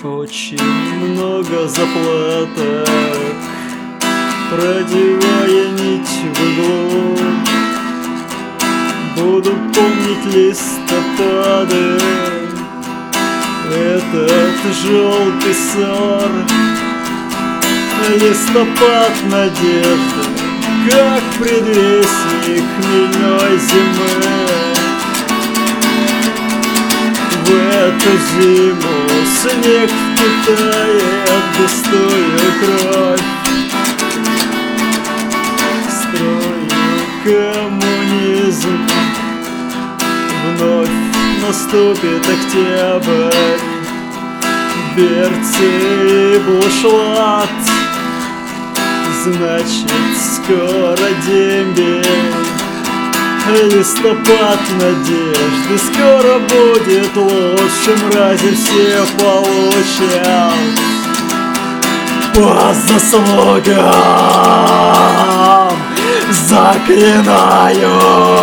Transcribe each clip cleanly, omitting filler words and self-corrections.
Очень много заплаток, продевая нить в углу. Буду помнить листопады, этот желтый ссор. Листопад надежды, как предвестник хмельной зимы. В эту зиму снег впитает густую кровь. Строю коммунизм, вновь наступит октябрь. Берцы и бушлат, значит, скоро дембель. Листопад надежды скоро будет лучше, мрази все получат по заслугам. Заклинаю,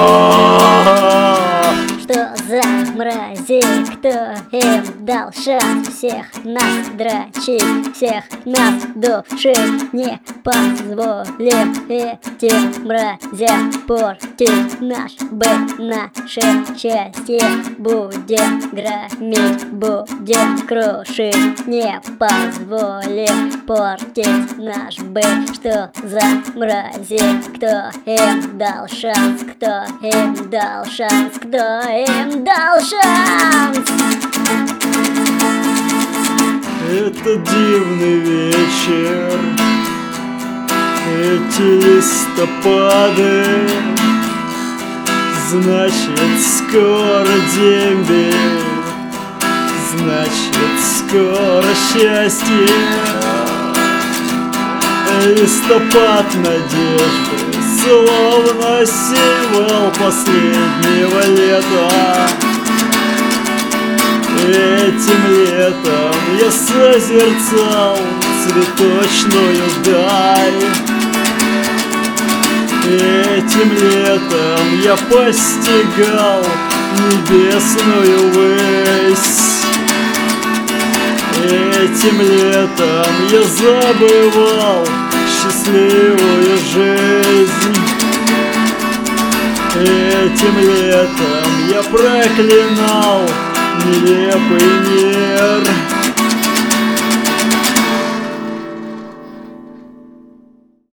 что за мрази, кто им дал шанс всех нас дрочить, всех нас душить. Не позволим этим мразям портить наш быт, наше счастье. Будем громить, будем крушить. Не позволим портить наш быт. Что за мрази, кто им дал шанс, кто им дал шанс, кто им дал шанс? это дивный вечер, эти листопады, значит, скоро дембель, значит, скоро счастье. Листопад надежды, словно символ последнего лета. Этим летом я созерцал цветочную даль. Этим летом я постигал небесную высь. Этим летом я забывал счастливую жизнь. Этим летом я проклинал нелепый мир.